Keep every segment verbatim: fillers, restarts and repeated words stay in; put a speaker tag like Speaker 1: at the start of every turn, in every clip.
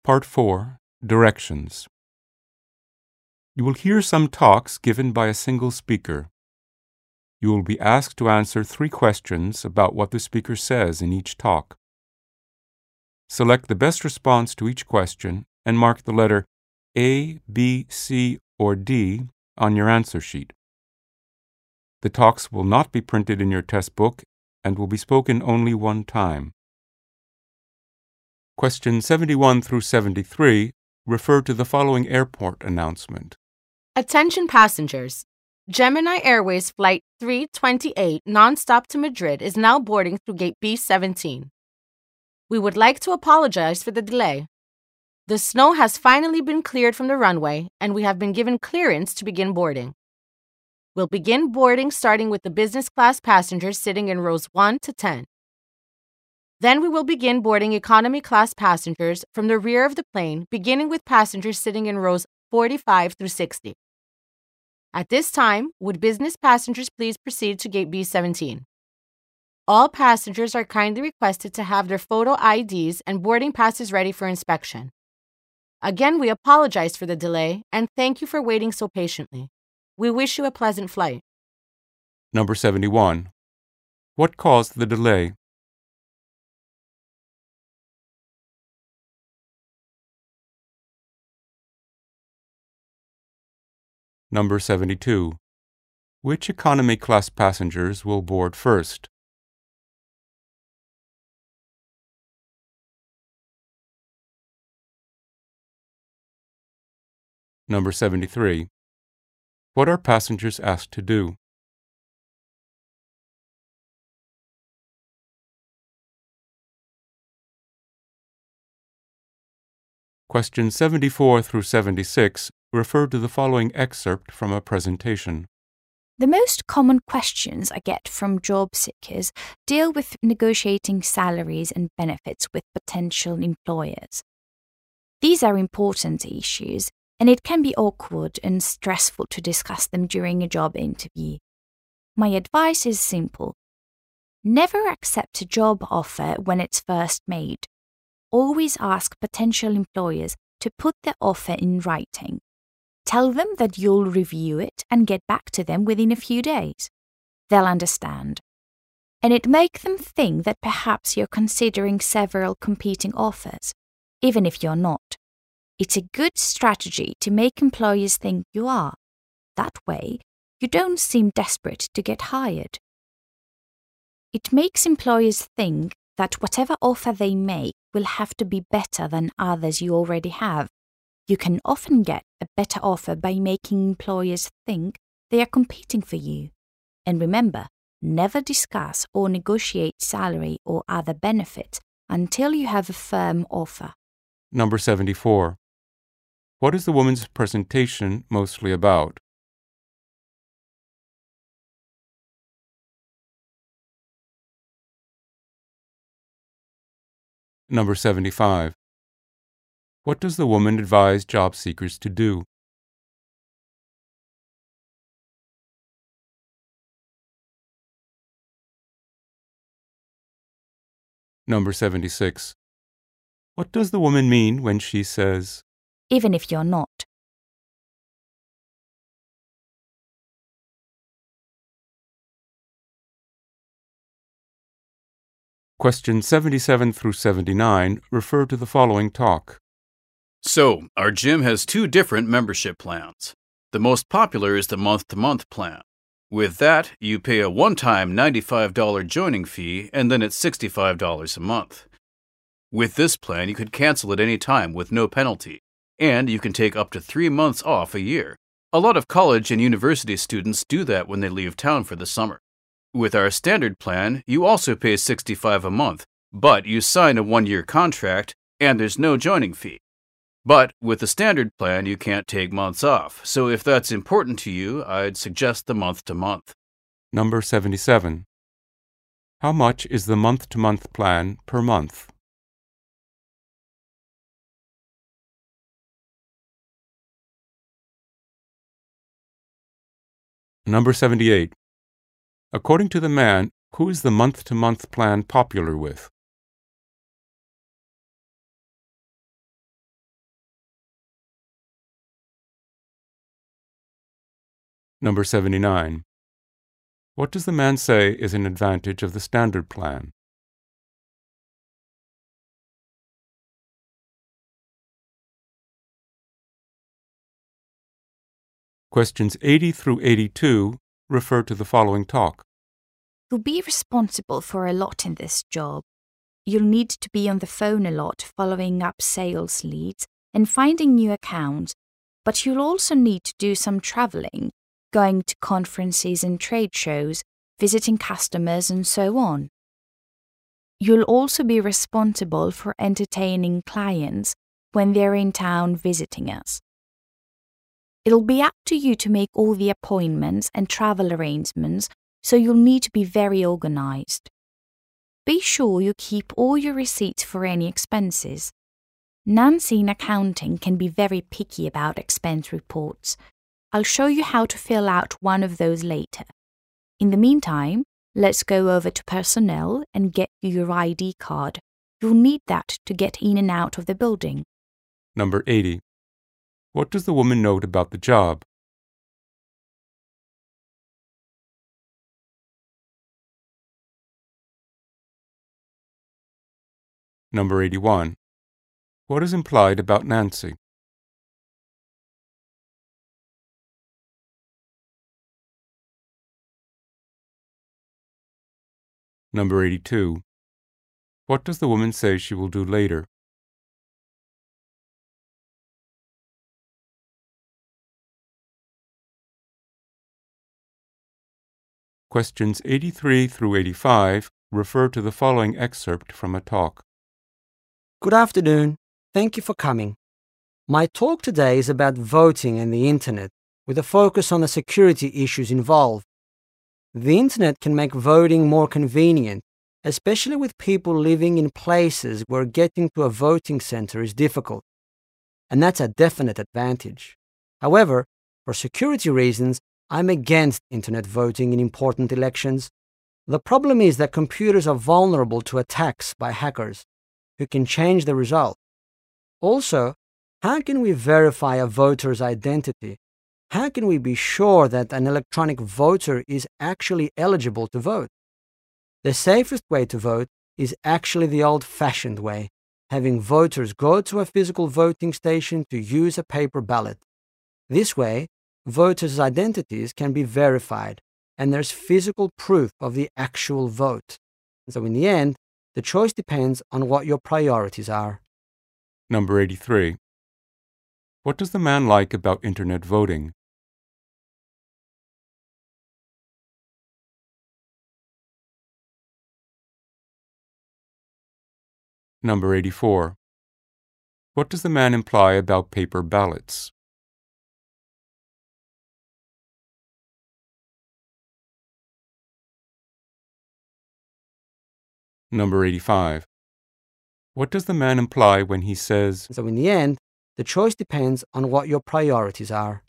Speaker 1: Part four. Directions. You will hear some talks given by a single speaker. You will be asked to answer three questions about what the speaker says in each talk. Select the best response to each question and mark the letter A, B, C, or D on your answer sheet. The talks will not be printed in your test book and will be spoken only one time. Questions seventy-one through seventy-three refer to the following airport announcement.
Speaker 2: Attention passengers. Gemini Airways Flight three twenty-eight nonstop to Madrid is now boarding through Gate B seventeen. We would like to apologize for the delay. The snow has finally been cleared from the runway and we have been given clearance to begin boarding. We'll begin boarding starting with the business class passengers sitting in rows one to ten. Then we will begin boarding economy class passengers from the rear of the plane, beginning with passengers sitting in rows forty-five through sixty. At this time, would business passengers please proceed to Gate B seventeen. All passengers are kindly requested to have their photo I Ds and boarding passes ready for inspection. Again, we apologize for the delay and thank you for waiting so patiently. We wish you a pleasant flight.
Speaker 1: Number seventy-one. What caused the delay? Number seventy-two. Which economy class passengers will board first? Number seventy-three. What are passengers asked to do? Questions seventy-four through seventy-six refer to the following excerpt from a presentation.
Speaker 3: The most common questions I get from job seekers deal with negotiating salaries and benefits with potential employers. These are important issues, and it can be awkward and stressful to discuss them during a job interview. My advice is simple. Never accept a job offer when it's first made. Always ask potential employers to put the offer in writing. Tell them that you'll review it and get back to them within a few days. They'll understand. And it makes them think that perhaps you're considering several competing offers, even if you're not. It's a good strategy to make employers think you are. That way, you don't seem desperate to get hired. It makes employers think that whatever offer they make will have to be better than others you already have. You can often get a better offer by making employers think they are competing for you. And remember, never discuss or negotiate salary or other benefits until you have a firm offer.
Speaker 1: Number seventy-four. What is the woman's presentation mostly about? Number seventy-five. What does the woman advise job seekers to do? Number seventy-six. What does the woman mean when she says,
Speaker 3: even if you're not?
Speaker 1: Questions seventy-seven through seventy-nine refer to the following talk.
Speaker 4: So, our gym has two different membership plans. The most popular is the month-to-month plan. With that, you pay a one-time ninety-five dollars joining fee and then it's sixty-five dollars a month. With this plan, you could cancel at any time with no penalty, and you can take up to three months off a year. A lot of college and university students do that when they leave town for the summer. With our standard plan, you also pay sixty-five dollars a month, but you sign a one-year contract and there's no joining fee. But with the standard plan, you can't take months off, so if that's important to you, I'd suggest the month-to-month.
Speaker 1: Number seventy-seven. How much is the month-to-month plan per month? Number seventy-eight. According to the man, who is the month-to-month plan popular with? Number seventy-nine. What does the man say is an advantage of the standard plan? Questions eighty through eighty-two refer to the following talk.
Speaker 3: You'll be responsible for a lot in this job. You'll need to be on the phone a lot following up sales leads and finding new accounts, but you'll also need to do some traveling, going to conferences and trade shows, visiting customers and so on. You'll also be responsible for entertaining clients when they're in town visiting us. It'll be up to you to make all the appointments and travel arrangements, so you'll need to be very organized. Be sure you keep all your receipts for any expenses. Nancy in accounting can be very picky about expense reports. I'll show you how to fill out one of those later. In the meantime, let's go over to personnel and get you your I D card. You'll need that to get in and out of the building.
Speaker 1: Number eighty. What does the woman note about the job? Number eighty-one. What is implied about Nancy? Number eighty-two. What does the woman say she will do later? Questions eighty-three through eighty-five refer to the following excerpt from a talk.
Speaker 5: Good afternoon. Thank you for coming. My talk today is about voting and the internet, with a focus on the security issues involved. The internet can make voting more convenient, especially with people living in places where getting to a voting center is difficult. And that's a definite advantage. However, for security reasons, I'm against internet voting in important elections. The problem is that computers are vulnerable to attacks by hackers, who can change the result. Also, how can we verify a voter's identity? How can we be sure that an electronic voter is actually eligible to vote? The safest way to vote is actually the old-fashioned way, having voters go to a physical voting station to use a paper ballot. This way, voters' identities can be verified, and there's physical proof of the actual vote. So in the end, the choice depends on what your priorities are.
Speaker 1: Number eighty-three. What does the man like about internet voting? Number eighty-four. What does the man imply about paper ballots? Number eighty-five. What does the man imply when he says,
Speaker 5: So in the end, the choice depends on what your priorities are.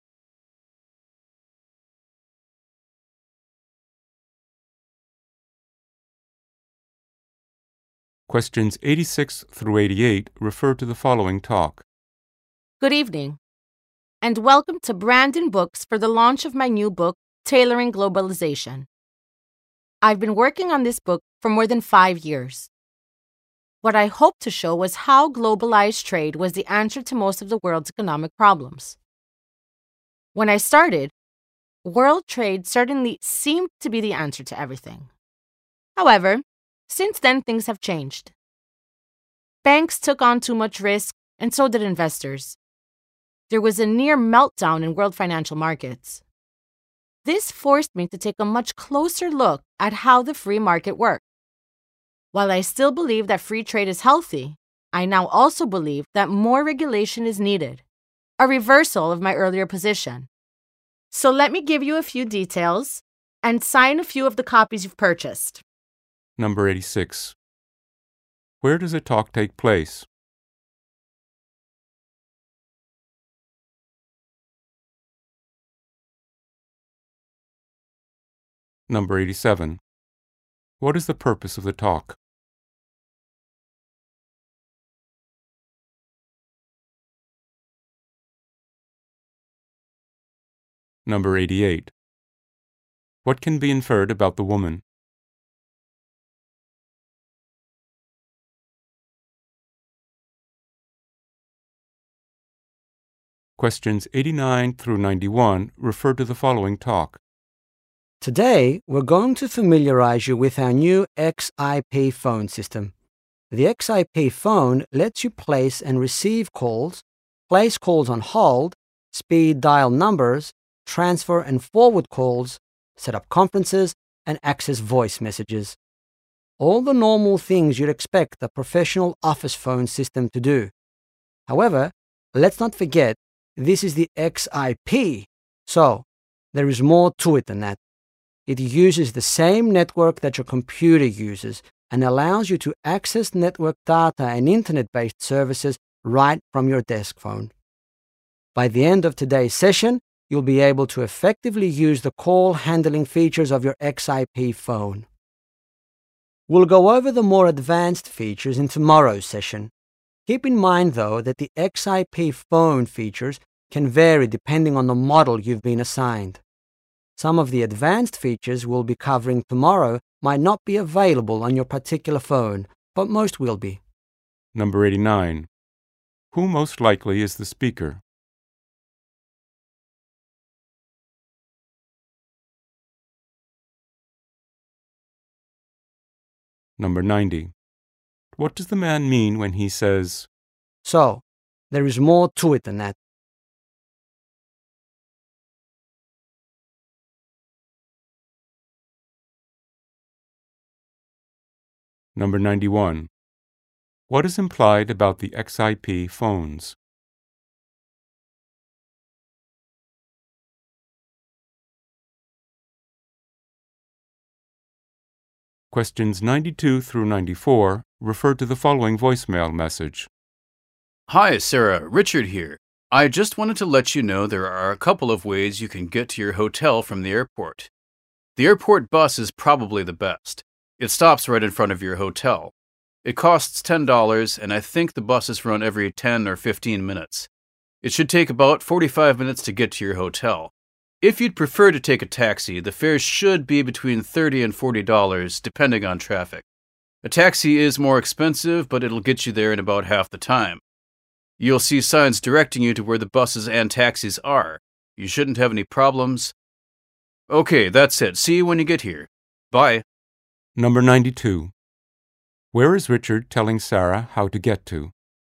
Speaker 1: Questions eighty-six through eighty-eight refer to the following talk.
Speaker 2: Good evening, and welcome to Brandon Books for the launch of my new book, Tailoring Globalization. I've been working on this book for more than five years. What I hoped to show was how globalized trade was the answer to most of the world's economic problems. When I started, world trade certainly seemed to be the answer to everything. However, since then things have changed. Banks took on too much risk, and so did investors. There was a near meltdown in world financial markets. This forced me to take a much closer look at how the free market worked. While I still believe that free trade is healthy, I now also believe that more regulation is needed, a reversal of my earlier position. So let me give you a few details and sign a few of the copies you've purchased.
Speaker 1: Number eighty-six. Where does a talk take place? Number eighty-seven. What is the purpose of the talk? Number eighty-eight. What can be inferred about the woman? Questions eighty-nine through ninety-one refer to the following talk.
Speaker 5: Today, we're going to familiarize you with our new X I P phone system. The X I P phone lets you place and receive calls, place calls on hold, speed dial numbers, transfer and forward calls, set up conferences, and access voice messages. All the normal things you'd expect a professional office phone system to do. However, let's not forget, this is the X I P, so there is more to it than that. It uses the same network that your computer uses and allows you to access network data and internet-based services right from your desk phone. By the end of today's session, you'll be able to effectively use the call handling features of your X I P phone. We'll go over the more advanced features in tomorrow's session. Keep in mind, though, that the X I P phone features can vary depending on the model you've been assigned. Some of the advanced features we'll be covering tomorrow might not be available on your particular phone, but most will be.
Speaker 1: Number eighty-nine. Who most likely is the speaker? Number ninety. What does the man mean when he says,
Speaker 5: So, there is more to it than that.
Speaker 1: Number ninety-one. What is implied about the X I P phones? Questions ninety-two through ninety-four refer to the following voicemail message.
Speaker 4: Hi, Sarah. Richard here. I just wanted to let you know there are a couple of ways you can get to your hotel from the airport. The airport bus is probably the best. It stops right in front of your hotel. It costs ten dollars, and I think the buses run every ten or fifteen minutes. It should take about forty-five minutes to get to your hotel. If you'd prefer to take a taxi, the fare should be between thirty and forty dollars, depending on traffic. A taxi is more expensive, but it'll get you there in about half the time. You'll see signs directing you to where the buses and taxis are. You shouldn't have any problems. Okay, that's it. See you when you get here. Bye.
Speaker 1: Number ninety-two. Where is Richard telling Sarah how to get to?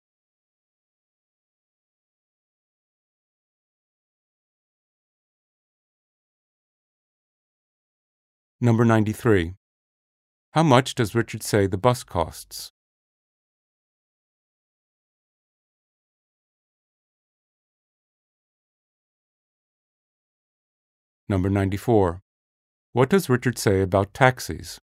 Speaker 1: Number ninety-three. How much does Richard say the bus costs? Number ninety-four. What does Richard say about taxis?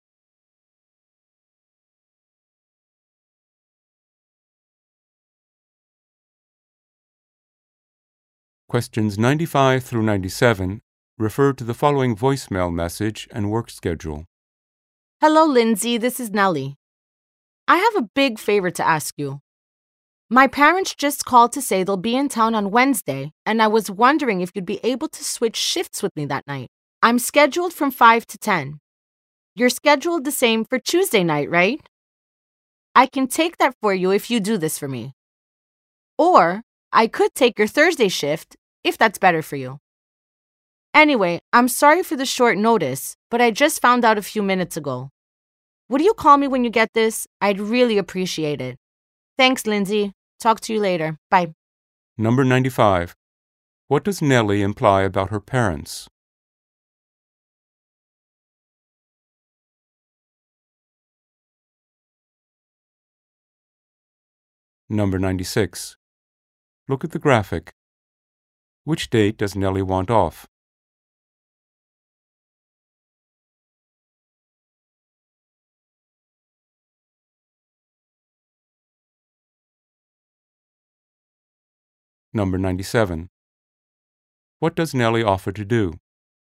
Speaker 1: Questions ninety-five through ninety-seven refer to the following voicemail message and work schedule.
Speaker 2: Hello, Lindsay. This is Nellie. I have a big favor to ask you. My parents just called to say they'll be in town on Wednesday, and I was wondering if you'd be able to switch shifts with me that night. I'm scheduled from five to ten. You're scheduled the same for Tuesday night, right? I can take that for you if you do this for me. Or I could take your Thursday shift if that's better for you. Anyway, I'm sorry for the short notice, but I just found out a few minutes ago. Would you call me when you get this? I'd really appreciate it. Thanks, Lindsay. Talk to you later. Bye.
Speaker 1: Number ninety-five. What does Nellie imply about her parents? Number ninety-six. Look at the graphic. Which date does Nellie want off? Number ninety-seven. What does Nellie offer to do?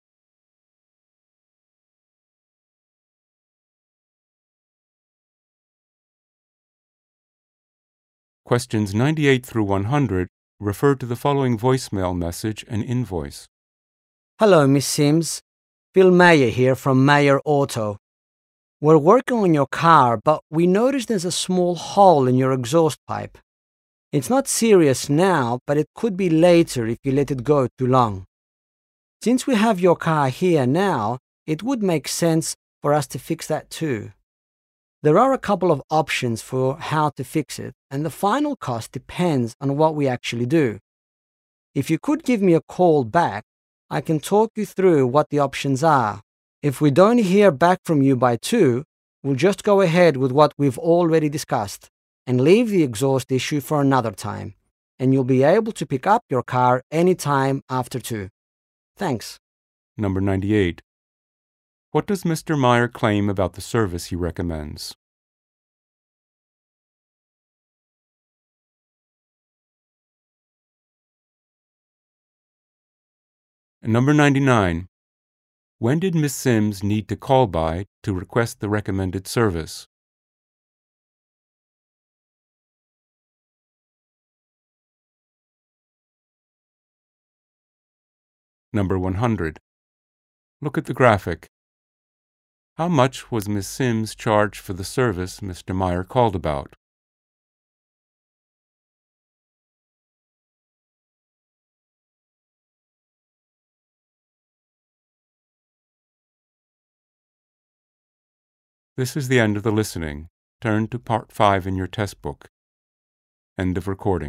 Speaker 1: Questions ninety-eight through one hundred refer to the following voicemail message and invoice.
Speaker 5: Hello, Miss Sims. Phil Mayer here from Mayer Auto. We're working on your car, but we noticed there's a small hole in your exhaust pipe. It's not serious now, but it could be later if you let it go too long. Since we have your car here now, it would make sense for us to fix that too. There are a couple of options for how to fix it, and the final cost depends on what we actually do. If you could give me a call back, I can talk you through what the options are. If we don't hear back from you by two, we'll just go ahead with what we've already discussed and leave the exhaust issue for another time, and you'll be able to pick up your car anytime after two. Thanks.
Speaker 1: Number ninety-eight. What does Mister Meyer claim about the service he recommends? And number ninety-nine. When did Miss Sims need to call by to request the recommended service? Number one hundred. Look at the graphic. How much was Miss Sims charged for the service Mister Meyer called about? This is the end of the listening. Turn to part five in your test book. End of recording.